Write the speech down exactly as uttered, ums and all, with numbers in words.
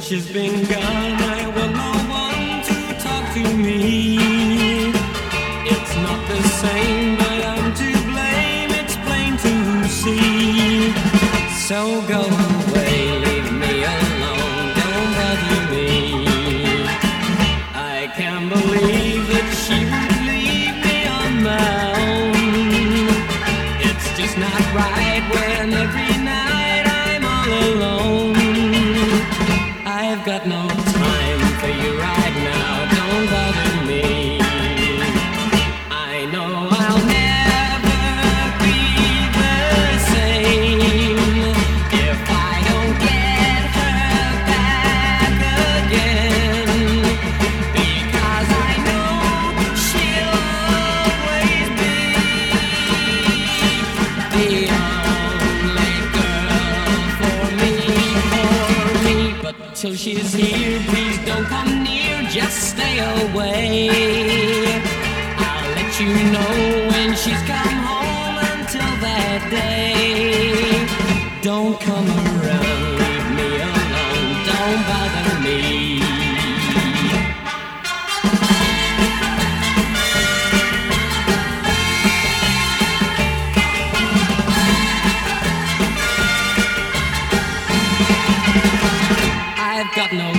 she's been gone, I will no one to talk to me. It's not the same, but I'm to blame, it's plain to see. So go away, leave me alone, don't bother me. I can't believe that she would leave me on my own. It's just not right when every night I'm all alone. I've got no time for you right now, don't bother me. I know I'll never be the same if I don't get her back again, because I know she'll always be the only girl for me, for me. But till she's here, please don't come near, just stay away. I'll let you know when she's come home. Until that day, don't come around, leave me alone, don't bother me. I've got no